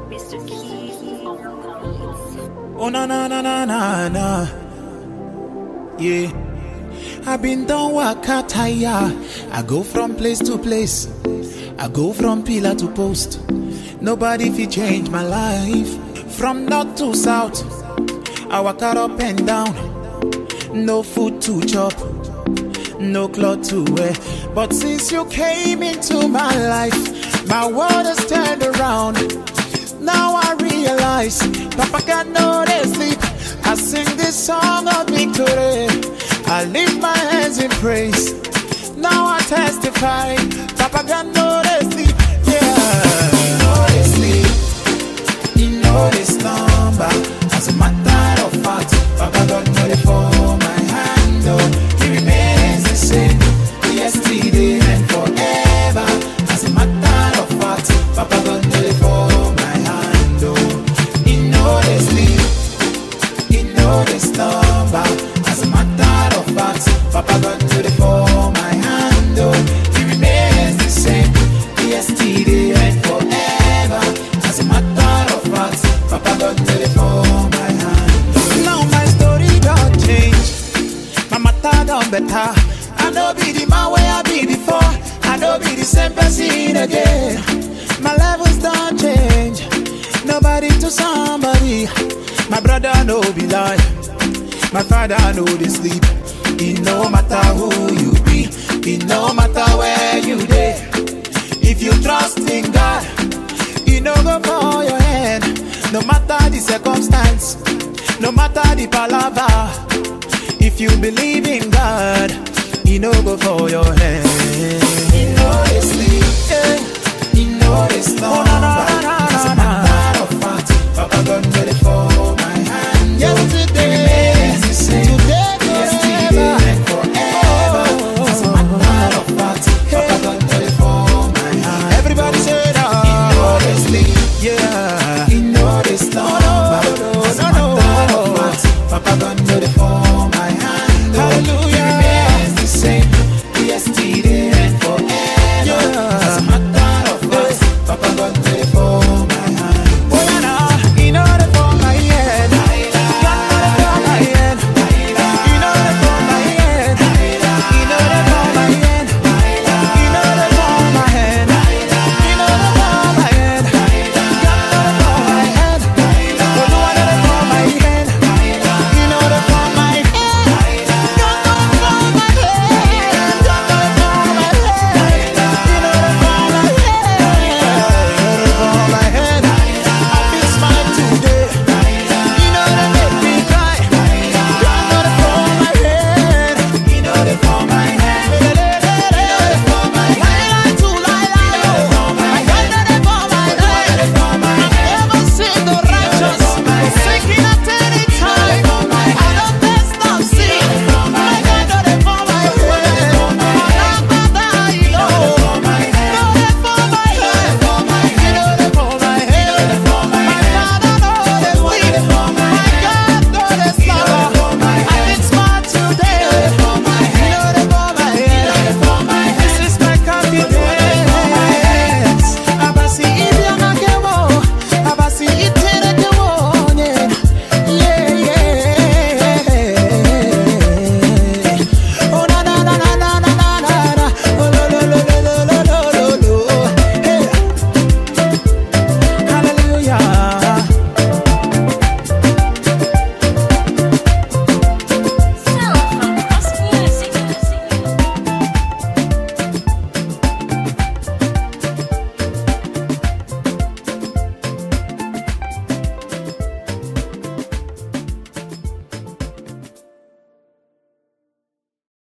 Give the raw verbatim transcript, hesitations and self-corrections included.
mister Keys on the beats. Oh na na na na na na. Yeah. I've been done waka tire. I go from place to place. I go from pillar to post. Nobody fi change my life. From north to south, I walk out up and down. No food to chop, no cloth to wear. But since you came into my life, my world has turned around. Now I realize Papa got no day sleep. I sing this song of victory. I lift my hands in praise. Now I testify Papa got no day sleep. Yeah, he know they sleep, he know they slumber. As a matter of fact, Papa got no day for my hand. Oh, he remains the same, yesterday and forever. As a matter of fact, Papa got no day for my hand. Oh, he know they sleep, he know they slumber. As a matter of fact, Papa got no day for my hand. Oh, he remains the same, yesterday and forever. As a matter of fact, Papa got no day for my hand. Now my story don't change, my matter done better. I know be the man where I be before, I know be the same person again. My levels don't change, nobody to somebody. My brother no be lie, my father no they sleep. It no matter who you be, it no matter where you dey. If you trust in God, it no go for your hand. No matter the circumstance, no matter the palaver. If you believe in God, it no go for your hand.